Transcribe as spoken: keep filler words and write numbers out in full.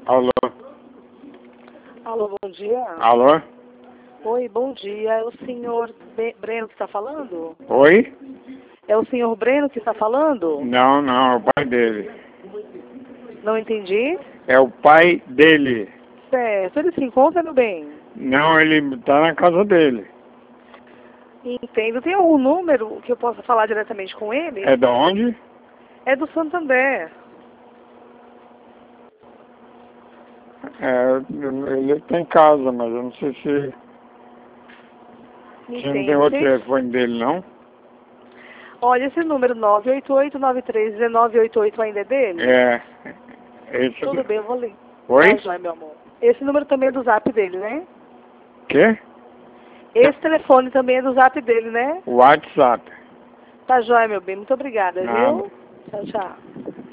Alô? Alô, bom dia. Alô? Oi, bom dia. É o senhor Be Breno que está falando? Oi? É o senhor Breno que está falando? Não, não, é o pai dele. Não entendi. É o pai dele. Certo. Ele se encontra, meu bem? Não, ele tá na casa dele. Entendo. Tem algum número que eu possa falar diretamente com ele? É da onde? É do Santander. É, ele tá em casa, mas eu não sei se... Você não tem Entendo. o Tem... telefone dele, não? Olha, esse número nove oito oito, nove três um nove oito oito ainda é dele? É. Esse... Tudo bem, eu vou ler. Oi? Tá, joia, meu amor. Esse número também é do zap dele, né? Quê? Esse telefone também é do zap dele, né? WhatsApp. Tá joia, meu bem. Muito obrigada, Nada. viu? Tchau, tchau.